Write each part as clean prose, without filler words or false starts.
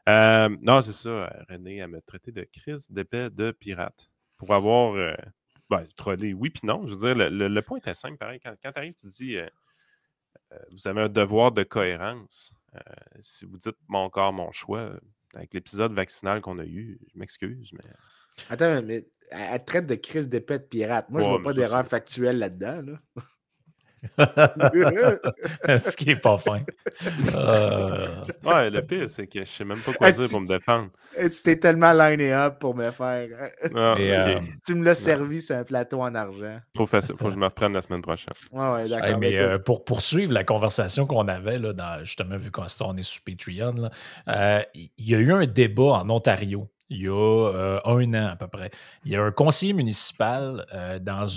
Non, c'est ça. René, elle m'a traité de Chris d'épée de pirate. Pour avoir trollé, oui puis non. Je veux dire, le point est simple, pareil. Quand tu arrives, tu dis vous avez un devoir de cohérence. Si vous dites mon corps, mon choix, avec l'épisode vaccinal qu'on a eu, je m'excuse, mais. Attends, mais elle traite de crise d'épée de pirate. Moi, je vois Mais pas ça, d'erreur c'est. factuelle là-dedans. Là. Ce qui est pas fin. Ouais, le pire, c'est que je sais même pas quoi Ah, dire pour me défendre. tu t'es tellement liné up pour me faire. Ah, Mais, ok. Tu me l'as Non, servi sur un plateau en argent. trop facile. Faut que je me reprenne la semaine prochaine. Ouais, d'accord. Hey, mais Écoute. pour poursuivre la conversation qu'on avait, là, justement, vu qu'on est sur Patreon, il y a eu un débat en Ontario il y a 1 an à peu près. Il y a un conseiller municipal dans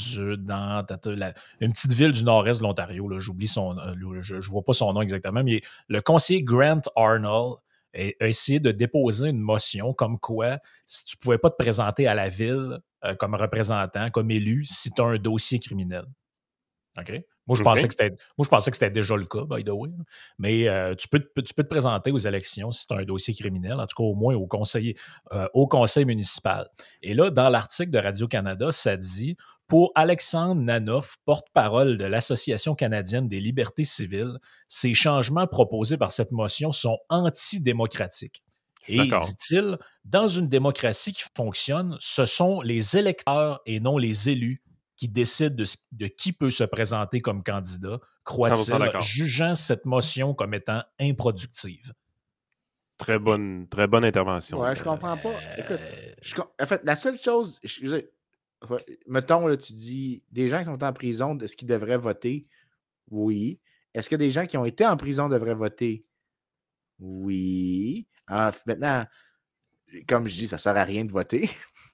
une petite ville du nord-est de l'Ontario. J'oublie son je ne vois pas son nom exactement, mais le conseiller Grant Arnold a essayé de déposer une motion comme quoi, si tu ne pouvais pas te présenter à la ville comme représentant, comme élu, si tu as un dossier criminel. OK? Moi, je pensais que c'était déjà le cas, by the way. Mais tu peux te présenter aux élections si tu as un dossier criminel, en tout cas au moins au conseil municipal. Et là, dans l'article de Radio-Canada, ça dit pour Alexandre Nanoff, porte-parole de l'Association canadienne des libertés civiles, ces changements proposés par cette motion sont antidémocratiques. Et, dit-il, dans une démocratie qui fonctionne, ce sont les électeurs et non les élus qui décide de qui peut se présenter comme candidat, croit-il, jugeant cette motion comme étant improductive. Très bonne intervention. Ouais, je comprends pas. Écoute, en fait, la seule chose, mettons, là, tu dis, des gens qui sont en prison, est-ce qu'ils devraient voter? Oui. Est-ce que des gens qui ont été en prison devraient voter? Oui. Maintenant, comme je dis, ça ne sert à rien de voter.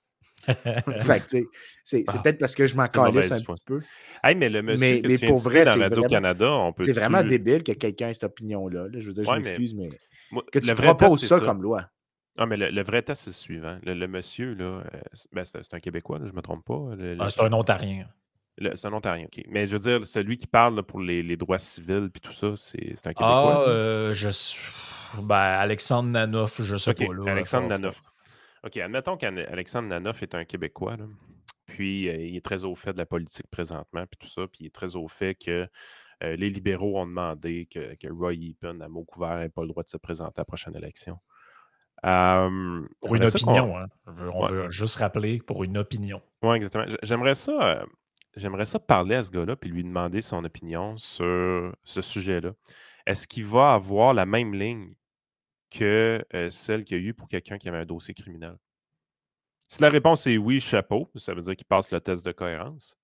Fait que, c'est peut-être parce que je m'en calisse un petit peu. Hey, mais le monsieur que tu pour vrai, dans Radio-Canada, on peut. C'est vraiment débile que quelqu'un ait cette opinion-là. Là. Je veux dire, je m'excuse, mais que tu proposes ça comme loi. Non, mais le vrai test, c'est le suivant. Le monsieur, là, c'est un Québécois, là, je ne me trompe pas. C'est un Ontarien. C'est un Ontarien, OK. Mais je veux dire, celui qui parle là, pour les droits civils puis tout ça, c'est un Québécois. Alexandre Nanoff, je ne sais pas. Là, Alexandre Nanoff. OK, admettons qu'Alexandre Nanoff est un Québécois, là. Puis il est très au fait de la politique présentement, puis tout ça, puis il est très au fait que les libéraux ont demandé que Roy Eapen, à mot couvert, n'ait pas le droit de se présenter à la prochaine élection. Pour une opinion, hein. On veut juste rappeler pour une opinion. Oui, exactement. J'aimerais ça parler à ce gars-là puis lui demander son opinion sur ce sujet-là. Est-ce qu'il va avoir la même ligne que celle qu'il y a eu pour quelqu'un qui avait un dossier criminel? Si la réponse est oui, chapeau, ça veut dire qu'il passe le test de cohérence.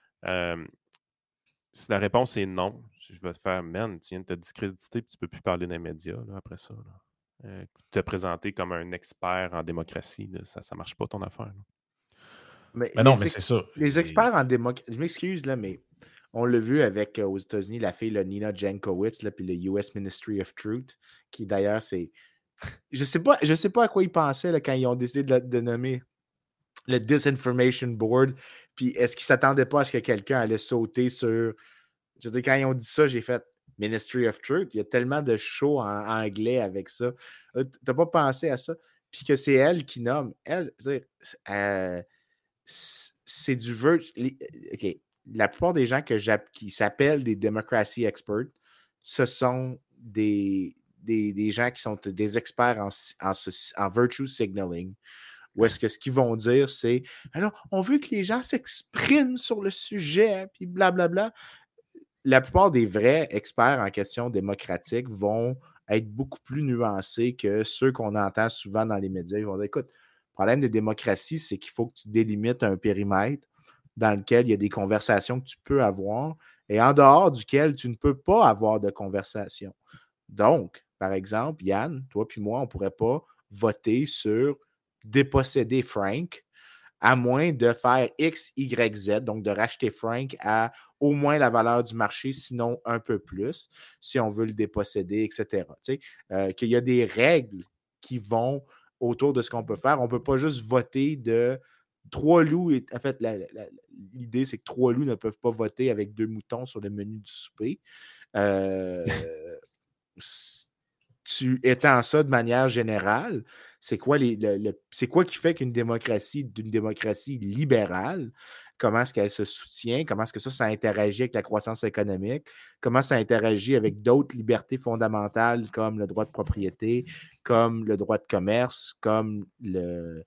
Si la réponse est non, je vais te faire, man, tu viens de te discréditer et tu ne peux plus parler dans les médias là, après ça. Te présenter comme un expert en démocratie, là, ça ne marche pas ton affaire. Là. Mais non, mais c'est ça. Les experts en démocratie, je m'excuse, là, mais on l'a vu avec, aux États-Unis, la fille Nina Jankowicz, puis le US Ministry of Truth, qui d'ailleurs, c'est... Je sais pas à quoi ils pensaient là, quand ils ont décidé de nommer le Disinformation Board, puis est-ce qu'ils ne s'attendaient pas à ce que quelqu'un allait sauter sur... Je veux dire, quand ils ont dit ça, j'ai fait Ministry of Truth. Il y a tellement de shows en anglais avec ça. Tu n'as pas pensé à ça? Puis que c'est elle qui nomme. Elle, c'est du OK. La plupart des gens qui s'appellent des democracy experts, ce sont des gens qui sont des experts en virtue signaling. Ou est-ce que ce qu'ils vont dire, c'est alors, on veut que les gens s'expriment sur le sujet, puis blablabla. La plupart des vrais experts en questions démocratiques vont être beaucoup plus nuancés que ceux qu'on entend souvent dans les médias. Ils vont dire, écoute, le problème des démocraties, c'est qu'il faut que tu délimites un périmètre dans lequel il y a des conversations que tu peux avoir et en dehors duquel tu ne peux pas avoir de conversation. Donc, par exemple, Yann, toi puis moi, on ne pourrait pas voter sur déposséder Frank à moins de faire X, Y, Z, donc de racheter Frank à au moins la valeur du marché, sinon un peu plus, si on veut le déposséder, etc. Qu'il y a des règles qui vont autour de ce qu'on peut faire. On ne peut pas juste voter de 3 loups. En fait, l'idée, c'est que 3 loups ne peuvent pas voter avec 2 moutons sur le menu du souper. tu étends ça de manière générale, c'est quoi, c'est quoi qui fait d'une démocratie libérale, comment est-ce qu'elle se soutient, comment est-ce que ça interagit avec la croissance économique, comment ça interagit avec d'autres libertés fondamentales comme le droit de propriété, comme le droit de commerce, comme le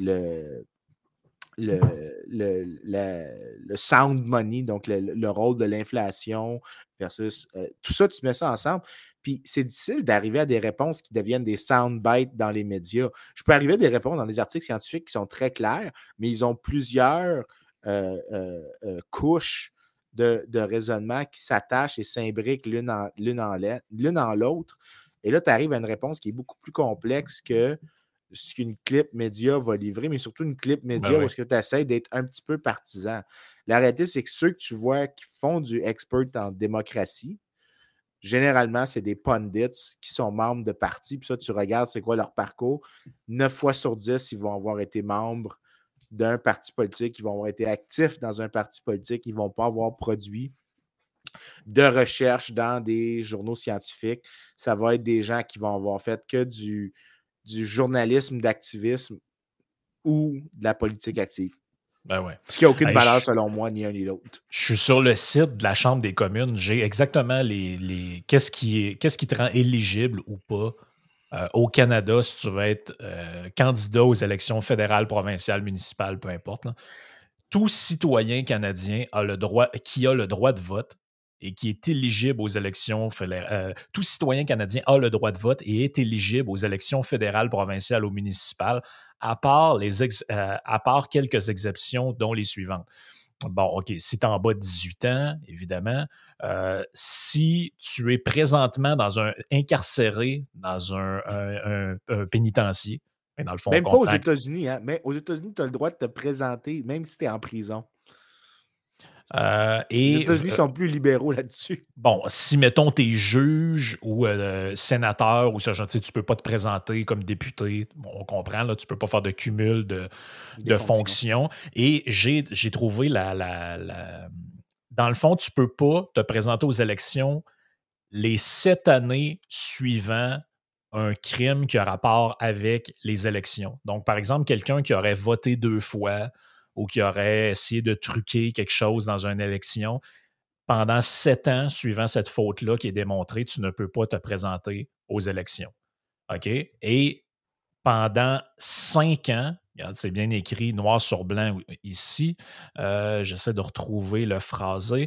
sound money, donc le rôle de l'inflation versus tout ça, tu mets ça ensemble. Puis c'est difficile d'arriver à des réponses qui deviennent des soundbites dans les médias. Je peux arriver à des réponses dans des articles scientifiques qui sont très clairs, mais ils ont plusieurs couches de raisonnement qui s'attachent et s'imbriquent l'une en l'autre. Et là, tu arrives à une réponse qui est beaucoup plus complexe que ce qu'une clip média va livrer, mais surtout une clip média où est-ce que tu essaies d'être un petit peu partisan. La réalité, c'est que ceux que tu vois qui font du expert en démocratie, généralement, c'est des pundits qui sont membres de partis. Puis ça, tu regardes c'est quoi leur parcours. 9 fois sur 10, ils vont avoir été membres d'un parti politique, ils vont avoir été actifs dans un parti politique, ils ne vont pas avoir produit de recherche dans des journaux scientifiques. Ça va être des gens qui vont avoir fait que du journalisme d'activisme ou de la politique active. Ben ouais. Ce qui n'a aucune valeur selon moi, ni un ni l'autre. Je suis sur le site de la Chambre des communes. J'ai exactement qu'est-ce qui te rend éligible ou pas au Canada si tu veux être candidat aux élections fédérales, provinciales, municipales, peu importe. Là. Tout citoyen canadien qui a le droit de vote et qui est éligible aux élections fédérales. Tout citoyen canadien a le droit de vote et est éligible aux élections fédérales, provinciales ou municipales, à part quelques exceptions, dont les suivantes. Bon, OK, si tu es en bas de 18 ans, évidemment, si tu es présentement incarcéré dans un pénitencier, dans le fond, même pas aux États-Unis, hein? Mais aux États-Unis, tu as le droit de te présenter, même si tu es en prison. Les États-Unis sont plus libéraux là-dessus. Bon, si, mettons, tu es juge ou sénateur ou ça, tu ne peux pas te présenter comme député, bon, on comprend, là, tu ne peux pas faire de cumul de fonctions. Et j'ai trouvé dans le fond, tu ne peux pas te présenter aux élections les 7 années suivant un crime qui a rapport avec les élections. Donc, par exemple, quelqu'un qui aurait voté 2 fois ou qui aurait essayé de truquer quelque chose dans une élection, pendant 7 ans, suivant cette faute-là qui est démontrée, tu ne peux pas te présenter aux élections. OK? Et pendant 5 ans, regarde, c'est bien écrit noir sur blanc ici. J'essaie de retrouver le phrasé.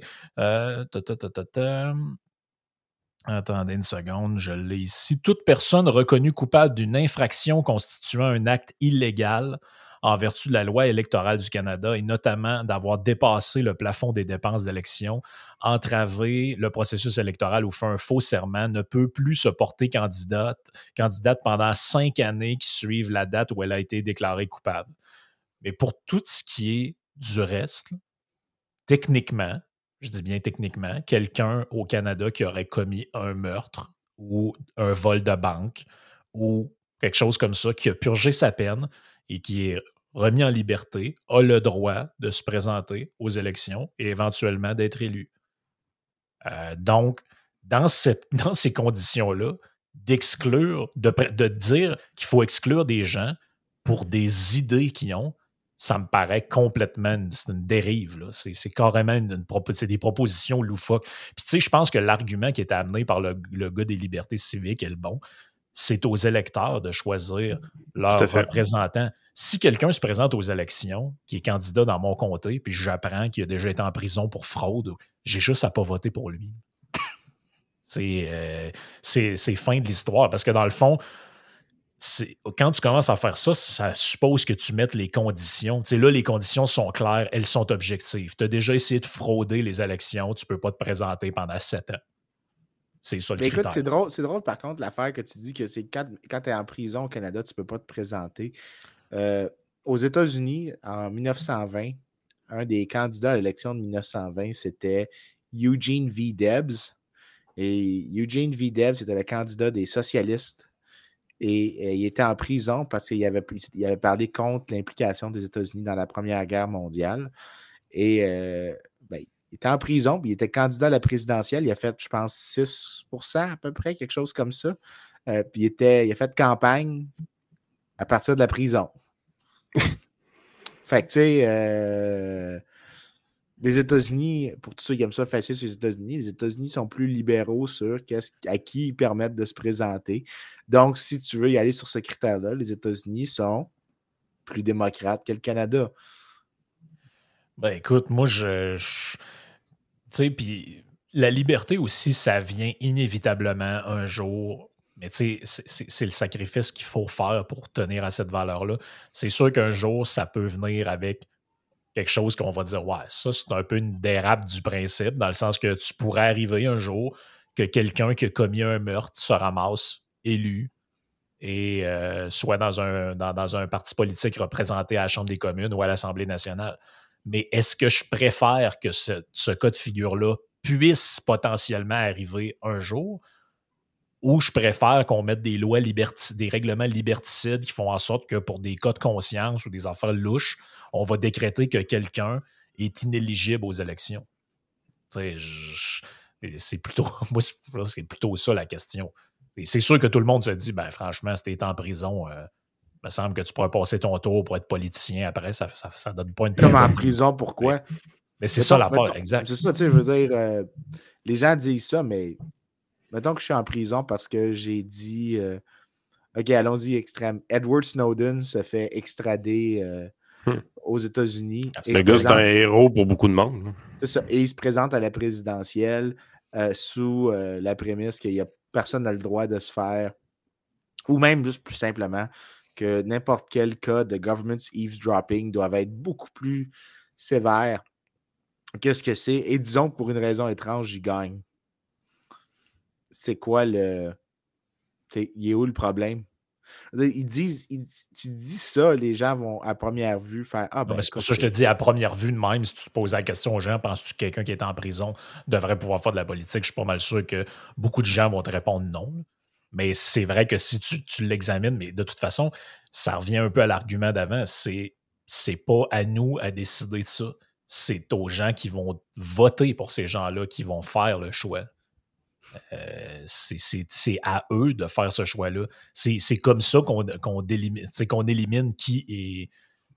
Attendez une seconde, je l'ai ici. Toute personne reconnue coupable d'une infraction constituant un acte illégal en vertu de la loi électorale du Canada et notamment d'avoir dépassé le plafond des dépenses d'élection, entravé le processus électoral ou fait un faux serment, ne peut plus se porter candidate pendant 5 années qui suivent la date où elle a été déclarée coupable. Mais pour tout ce qui est du reste, techniquement, je dis bien techniquement, quelqu'un au Canada qui aurait commis un meurtre ou un vol de banque ou quelque chose comme ça, qui a purgé sa peine et qui est remis en liberté, a le droit de se présenter aux élections et éventuellement d'être élu. Donc, dans ces conditions-là, d'exclure, de dire qu'il faut exclure des gens pour des idées qu'ils ont, ça me paraît complètement c'est une dérive. Là. C'est carrément c'est des propositions loufoques. Puis tu sais, je pense que l'argument qui est amené par le gars des libertés civiques est le bon. C'est aux électeurs de choisir leurs représentants. Si quelqu'un se présente aux élections, qui est candidat dans mon comté, puis j'apprends qu'il a déjà été en prison pour fraude, j'ai juste à pas voter pour lui. C'est fin de l'histoire. Parce que dans le fond, quand tu commences à faire ça, ça suppose que tu mettes les conditions. Tu sais, là, les conditions sont claires, elles sont objectives. Tu as déjà essayé de frauder les élections, tu ne peux pas te présenter pendant 7 ans. C'est ça le critère. Écoute, c'est drôle par contre l'affaire que tu dis que c'est quand tu es en prison au Canada, tu ne peux pas te présenter. Aux États-Unis, en 1920, un des candidats à l'élection de 1920, c'était Eugene V. Debs. Et Eugene V. Debs était le candidat des socialistes. Et il était en prison parce qu'il avait parlé contre l'implication des États-Unis dans la Première Guerre mondiale. Et il était en prison, puis il était candidat à la présidentielle. Il a fait, je pense, 6% à peu près, quelque chose comme ça. Puis il a fait campagne à partir de la prison. Fait que, tu sais, les États-Unis, pour tous ceux qui aiment ça facile sur les États-Unis sont plus libéraux sur à qui ils permettent de se présenter. Donc, si tu veux y aller sur ce critère-là, les États-Unis sont plus démocrates que le Canada. Ben écoute, moi, tu sais, puis la liberté aussi, ça vient inévitablement un jour. Mais tu sais, c'est le sacrifice qu'il faut faire pour tenir à cette valeur-là. C'est sûr qu'un jour, ça peut venir avec quelque chose qu'on va dire, ouais, ça, c'est un peu une dérape du principe, dans le sens que tu pourrais arriver un jour que quelqu'un qui a commis un meurtre se ramasse élu et soit dans un parti politique représenté à la Chambre des communes ou à l'Assemblée nationale. Mais est-ce que je préfère que ce cas de figure-là puisse potentiellement arriver un jour, ou je préfère qu'on mette des lois des règlements liberticides qui font en sorte que pour des cas de conscience ou des affaires louches, on va décréter que quelqu'un est inéligible aux élections? Tu sais, c'est plutôt, moi, c'est plutôt ça la question. Et c'est sûr que tout le monde se dit, ben franchement, si tu es en prison, il me semble que tu pourrais passer ton tour pour être politicien après, ça donne pas une très Comme en bonne prison, pourquoi? Mais c'est ça l'affaire, exact. C'est ça, tu sais, je veux dire, les gens disent ça, mais mettons que je suis en prison parce que j'ai dit OK, allons-y, extrême. Edward Snowden se fait extrader aux États-Unis. Le gars, c'est un héros pour beaucoup de monde. C'est ça. Et il se présente à la présidentielle sous la prémisse qu'il n'y a personne n'a le droit de se faire, ou même juste plus simplement que n'importe quel cas de government eavesdropping doit être beaucoup plus sévère que ce que c'est. Et disons que pour une raison étrange, j'y gagne. C'est quoi il est où le problème? Ils disent, tu dis ça, les gens vont à première vue faire ah ben. C'est pour ça que je te dis à première vue de même, si tu te poses la question aux gens, penses-tu que quelqu'un qui est en prison devrait pouvoir faire de la politique? Je suis pas mal sûr que beaucoup de gens vont te répondre non. Mais c'est vrai que si tu l'examines, mais de toute façon, ça revient un peu à l'argument d'avant, c'est pas à nous à décider de ça. C'est aux gens qui vont voter pour ces gens-là qui vont faire le choix. C'est à eux de faire ce choix-là. C'est comme ça qu'on élimine qui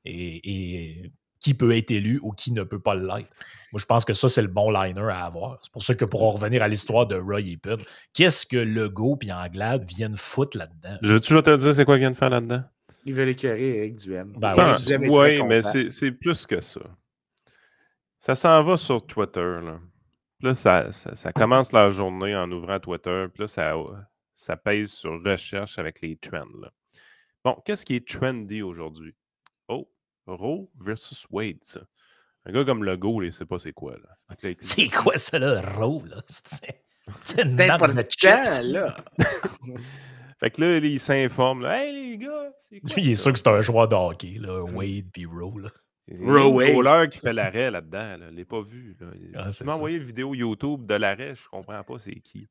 qui peut être élu ou qui ne peut pas l'être. Moi, je pense que ça, c'est le bon liner à avoir. C'est pour ça que pour en revenir à l'histoire de Roy Epid, qu'est-ce que Legault et Anglade viennent foutre là-dedans? Je veux toujours te dire c'est quoi qu'ils viennent faire là-dedans? Ils veulent écœurer Éric Duhaime. Oui, mais c'est plus que ça. Ça s'en va sur Twitter, là. Puis là, ça commence la journée en ouvrant Twitter. Puis là, ça pèse sur recherche avec les trends. Là. Bon, qu'est-ce qui est trendy aujourd'hui? Oh, Roe versus Wade, ça. Un gars comme Legault, il ne sait pas c'est quoi. Là. C'est quoi ça, là, Roe? Là? C'est une nappe de chips, là. Fait que là, il s'informe. Là, hey, les gars, c'est quoi? Il est sûr que c'est un joueur de hockey, là, Wade puis Roe. Là. Roller qui fait l'arrêt là-dedans. Là. Je ne l'ai pas vu. Là. Tu m'as envoyé une vidéo YouTube de l'arrêt, je comprends pas c'est qui.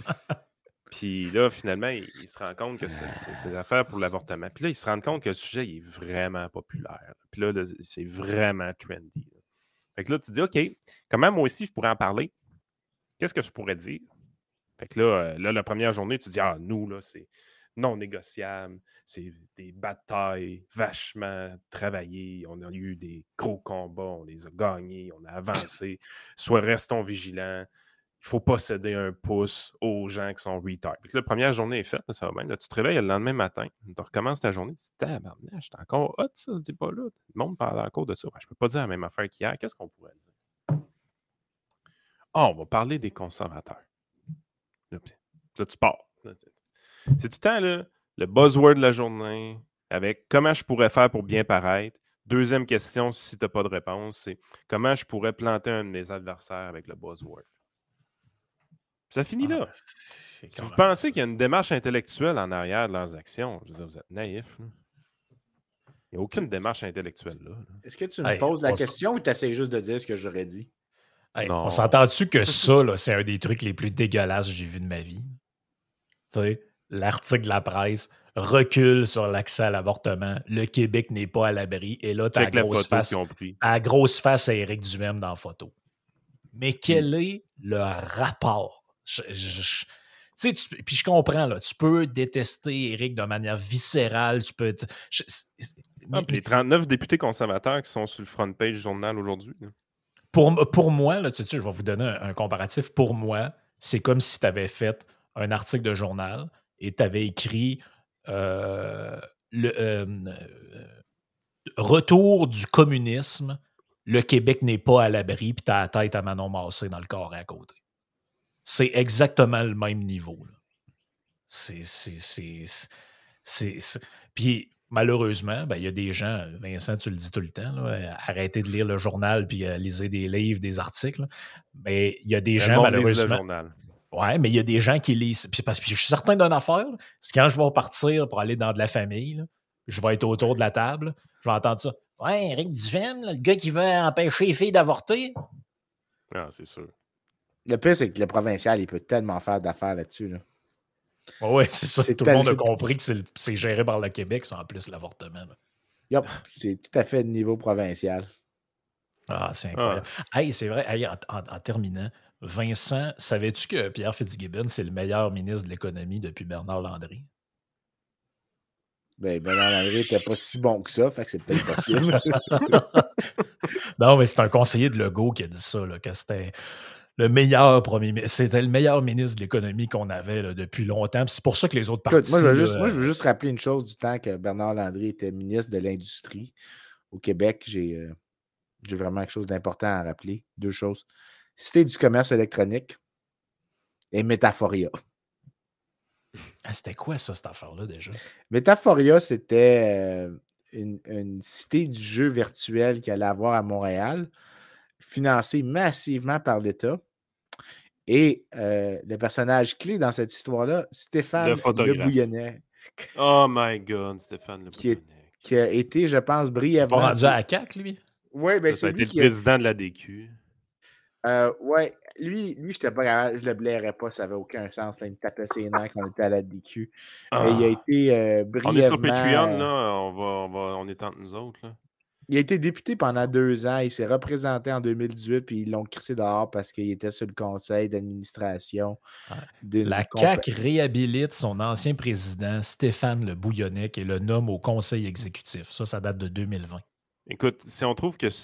Puis là, finalement, il se rend compte que c'est l'affaire pour l'avortement. Puis là, il se rend compte que le sujet il est vraiment populaire. Puis là, c'est vraiment trendy. Là. Fait que là, tu te dis, OK, comment moi aussi je pourrais en parler? Qu'est-ce que je pourrais dire? Fait que là, la première journée, tu dis, ah, nous, là, c'est non négociable, c'est des batailles vachement travaillées, on a eu des gros combats, on les a gagnés, on a avancé, soit restons vigilants, il ne faut pas céder un pouce aux gens qui sont retard. Fait que la première journée est faite, ça va bien. Là, tu te réveilles le lendemain matin, tu recommences ta journée, tu te dis, tabarnak, j'étais encore hot, ça, ce débat-là. Le monde parle encore de ça. Ben, je ne peux pas dire la même affaire qu'hier. Qu'est-ce qu'on pourrait dire? Ah, on va parler des conservateurs. Là, tu pars. C'est tout le temps là, le buzzword de la journée avec comment je pourrais faire pour bien paraître. Deuxième question, si tu n'as pas de réponse, c'est comment je pourrais planter un de mes adversaires avec le buzzword. Ça finit là. Si vous pensez qu'il y a une démarche intellectuelle en arrière de leurs actions, je veux dire, vous êtes naïfs. Il n'y a aucune démarche intellectuelle là. Est-ce que tu me poses la question ou tu essaies juste de dire ce que j'aurais dit? Hey, on s'entend-tu que ça, là, c'est un des trucs les plus dégueulasses que j'ai vu de ma vie? Tu sais, l'article de la presse recule sur l'accès à l'avortement. Le Québec n'est pas à l'abri. Et là, tu as la grosse face à Éric Duhaime dans la photo. Mais quel est le rapport? sais, puis je comprends, là, tu peux détester Éric de manière viscérale, tu peux... Puis les 39 députés conservateurs qui sont sur le front page du journal aujourd'hui. Pour moi, là, tu sais, je vais vous donner un comparatif. Pour moi, c'est comme si tu avais fait un article de journal et tu avais écrit Retour du communisme, le Québec n'est pas à l'abri, puis tu as la tête à Manon Massé dans le corps à côté. C'est exactement le même niveau. Là. Puis malheureusement, il y a des gens, Vincent, tu le dis tout le temps, là, arrêtez de lire le journal puis lisez des livres, des articles. Là. Mais il y a des gens, malheureusement. Le journal. Ouais, mais il y a des gens qui lisent. Puis parce que je suis certain d'une affaire, c'est quand je vais partir pour aller dans de la famille, là, je vais être autour de la table, je vais entendre ça. Ouais, Éric Duhaime, le gars qui veut empêcher les filles d'avorter. Ah, c'est sûr. Le pire, c'est que le provincial, il peut tellement faire d'affaires là-dessus. Là. Oui, c'est ça. Tout le monde a compris que c'est géré par le Québec, c'est en plus l'avortement. Yep, c'est tout à fait de niveau provincial. Ah, c'est incroyable. Hey, c'est vrai, hey, en terminant, Vincent, savais-tu que Pierre Fitzgibbon, c'est le meilleur ministre de l'économie depuis Bernard Landry? Ben, Bernard Landry n'était pas si bon que ça, fait que c'est peut-être possible. Non, mais c'est un conseiller de Legault qui a dit ça, là, que c'était le meilleur c'était le meilleur ministre de l'économie qu'on avait là, depuis longtemps. C'est pour ça que les autres partis... Écoute, moi, je veux juste rappeler une chose du temps que Bernard Landry était ministre de l'Industrie au Québec. J'ai vraiment quelque chose d'important à rappeler. Deux choses. Cité du commerce électronique et Métaphoria. Ah, c'était quoi ça, cette affaire-là, déjà? Métaphoria, c'était une cité du jeu virtuel qu'il allait avoir à Montréal, financée massivement par l'État. Et le personnage clé dans cette histoire-là, Stéphane Le Bouillonnec. Oh my God, Stéphane Le Bouillonnec. Qui a été, je pense, brièvement... Pas rendu à la CAQ, lui? Oui, bien c'est lui qui est le président de la DQ. Oui, lui, je n'étais pas capable, je le blairais pas, ça n'avait aucun sens. Là, il me tapait ses nerfs quand on était à la DQ. Mais il a été brièvement... On est sur Patreon, là. On est entre nous autres, là. Il a été député pendant 2 ans. Il s'est représenté en 2018, puis ils l'ont crissé dehors parce qu'il était sur le conseil d'administration. La CAQ réhabilite son ancien président, Stéphane Le Bouillonnec, et le nomme au conseil exécutif. Ça date de 2020. Écoute, si on trouve que...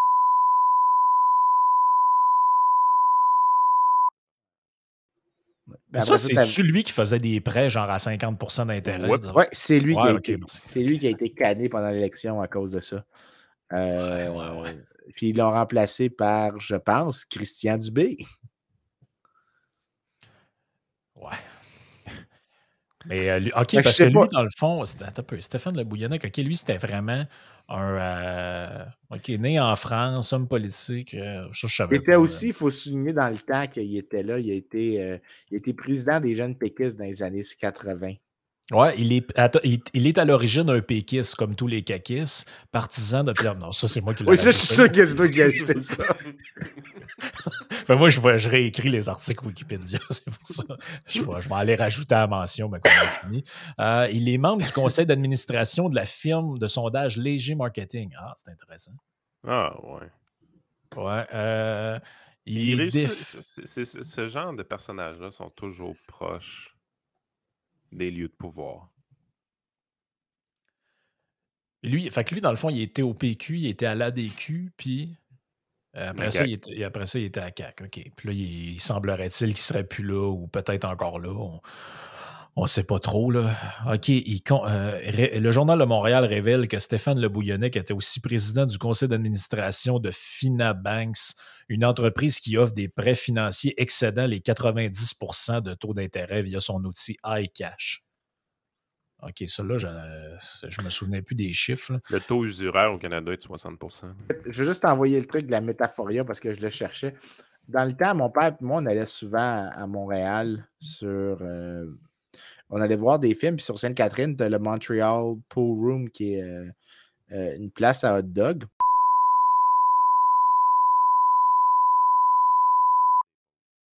Ben ça, c'est-tu lui qui faisait des prêts genre à 50% d'intérêt? Oui, c'est lui, lui qui a été canné pendant l'élection à cause de ça. Puis ils l'ont remplacé par, je pense, Christian Dubé. Ouais. Mais OK, parce que lui, dans le fond, Stéphane Le Bouillonnec, OK, lui, c'était vraiment un... OK, né en France, homme politique. Ça, je savais il était aussi, il faut souligner dans le temps qu'il était là, il a été président des jeunes péquistes dans les années 80. Ouais, il est à l'origine un péquiste, comme tous les caquistes, partisan de Pierre. Non, ça, c'est moi qui l'ai Oui, je suis sûr que c'est toi qui as ajouté ça. Enfin, moi, je réécris les articles Wikipédia, c'est pour ça. Je vais aller rajouter à la mention, mais quand on a fini. Il est membre du conseil d'administration de la firme de sondage Léger Marketing. Ah, c'est intéressant. Ah, ouais. Ouais. Ce genre de personnages-là sont toujours proches des lieux de pouvoir. Lui, dans le fond, il était au PQ, il était à l'ADQ, puis après ça, il était à CAQ. OK. Puis là, il semblerait-il qu'il ne serait plus là, ou peut-être encore là. On ne sait pas trop. Là. OK. Le Journal de Montréal révèle que Stéphane Le Bouillonnec était aussi président du conseil d'administration de Finabanks, une entreprise qui offre des prêts financiers excédant les 90% de taux d'intérêt via son outil iCash. OK, ça là, je me souvenais plus des chiffres. Là. Le taux usuraire au Canada est de 60%. Je vais juste envoyer le truc de la Métaphoria parce que je le cherchais. Dans le temps, mon père et moi, on allait souvent à Montréal on allait voir des films, puis sur Sainte-Catherine, tu as le Montreal Pool Room qui est une place à hot dog.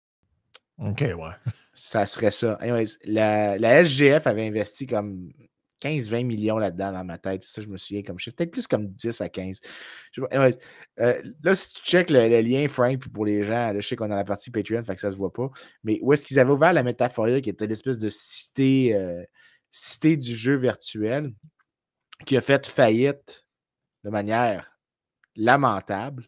OK, ouais. Ça serait ça. Anyways, la SGF avait investi comme 15-20 millions là-dedans dans ma tête. Ça, je me souviens comme chiffre. Peut-être plus comme 10 à 15. Là, si tu checkes le lien, Frank, puis pour les gens, là, je sais qu'on est dans la partie Patreon, fait que ça se voit pas. Mais où est-ce qu'ils avaient ouvert la Métaphoria, qui était l'espèce de cité du jeu virtuel, qui a fait faillite de manière lamentable.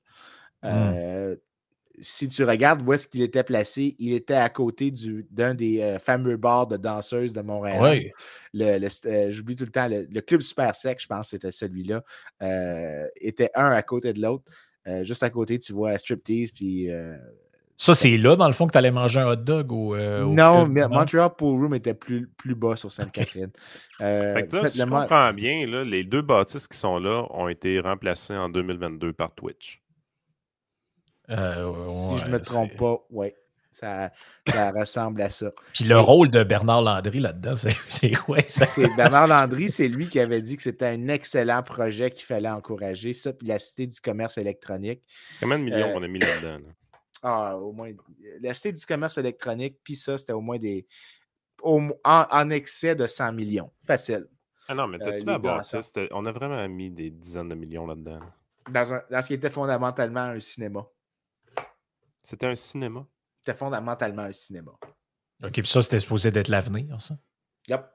Si tu regardes où est-ce qu'il était placé, il était à côté d'un des fameux bars de danseuses de Montréal. Oui. J'oublie tout le temps, le Club Super Sec, je pense que c'était celui-là, était un à côté de l'autre. Juste à côté, tu vois Striptease, puis... Ça, c'est là, dans le fond, que tu allais manger un hot dog non, mais Montreal Pool Room était plus bas sur Sainte-Catherine. Fait que là, si je comprends bien, là, les 2 bâtisses qui sont là ont été remplacées en 2022 par Twitch. Si je ne me trompe pas, oui. Ça ressemble à ça. Puis le rôle de Bernard Landry là-dedans, c'est quoi exactement? Bernard Landry, c'est lui qui avait dit que c'était un excellent projet qu'il fallait encourager. Ça, puis la Cité du commerce électronique. Combien de millions on a mis là-dedans? Là? Au moins. La Cité du commerce électronique, puis ça, c'était au moins en excès de 100 millions. Facile. Ah non, mais t'as-tu vu la bâtisse? On a vraiment mis des dizaines de millions là-dedans. Dans ce qui était fondamentalement un cinéma. C'était un cinéma? C'était fondamentalement un cinéma. OK, puis ça, c'était supposé d'être l'avenir, ça? Yep.